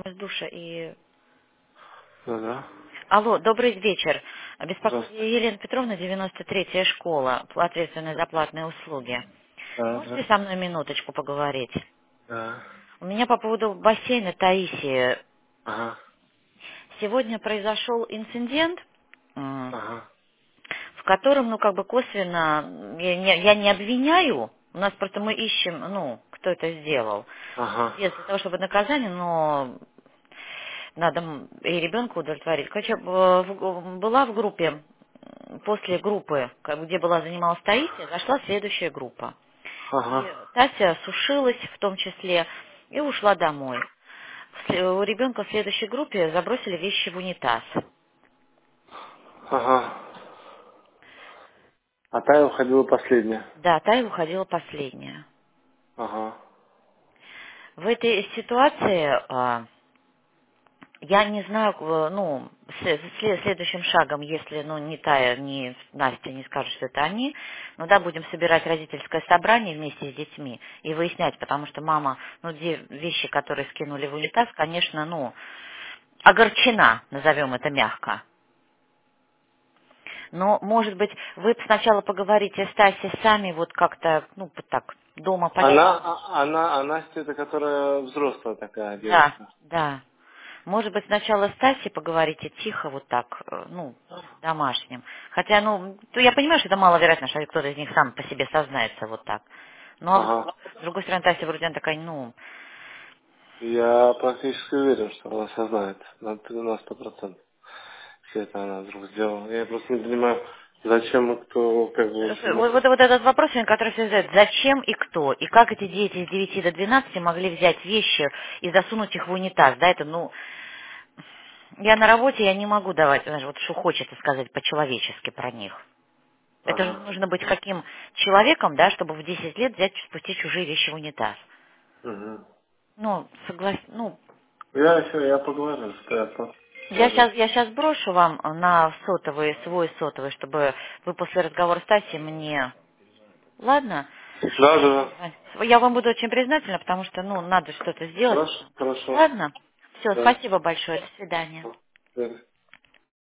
из душа и... Ну да. Алло, добрый вечер. Беспокоит Здравствуйте. Елена Петровна, 93-я школа, ответственная за платные услуги. Да, Можете здравствуйте. со мной минуточку поговорить? Да. У меня по поводу бассейна Таисии. Ага. Сегодня произошел инцидент, Ага. в котором, ну, как бы косвенно, я не обвиняю, у нас просто мы ищем, ну, кто это сделал. Ага. Без того, чтобы наказание, но надо и ребенка удовлетворить. Короче, была в группе, после группы, где была занималась Таисия, зашла следующая группа. И Ага. Тася сушилась в том числе и ушла домой. У ребенка в следующей группе забросили вещи в унитаз. Ага. А та уходила последняя. Да, Тая уходила последняя. Ага. В этой ситуации я не знаю, ну, следующим шагом, если, ну, ни Тая, ни Настя не скажут, что это они, ну, да, будем собирать родительское собрание вместе с детьми и выяснять, потому что мама, ну, те вещи, которые скинули в унитаз, конечно, ну, огорчена, назовем это мягко. Но, может быть, вы сначала поговорите с Тасей сами, вот как-то, ну, вот так, дома Она, по-тихому. а Настя, это которая взрослая такая Да, девочка. да. Может быть, сначала с Тасей поговорите тихо, вот так, ну, домашним. Хотя, ну, я понимаю, что это маловероятно, что кто-то из них сам по себе сознается вот так. Ну, а Ага. вдруг? С другой стороны, Тася вроде она такая, ну, Я практически уверен, что она осознает на 100%. Все это она вдруг сделала. Я просто не понимаю, зачем и кто, как бы, вообще вот, мог. вот этот вопрос, который все задают, зачем и кто, и как эти дети с 9 до 12 могли взять вещи и засунуть их в унитаз, да, это, ну, я на работе, я не могу давать, знаешь, вот что хочется сказать по-человечески про них. Это же Ага. нужно быть каким человеком, да, чтобы в 10 лет взять, спустить чужие вещи в унитаз. Угу. Ну, ну, Я поговорю, что я тоже. я сейчас брошу вам на сотовый, свой сотовый, чтобы вы после разговора с Тасей мне... Ладно? Да, да. Я вам буду очень признательна, потому что, ну, надо что-то сделать. Хорошо, хорошо. Ладно? Все, Да. спасибо большое. До свидания. Да.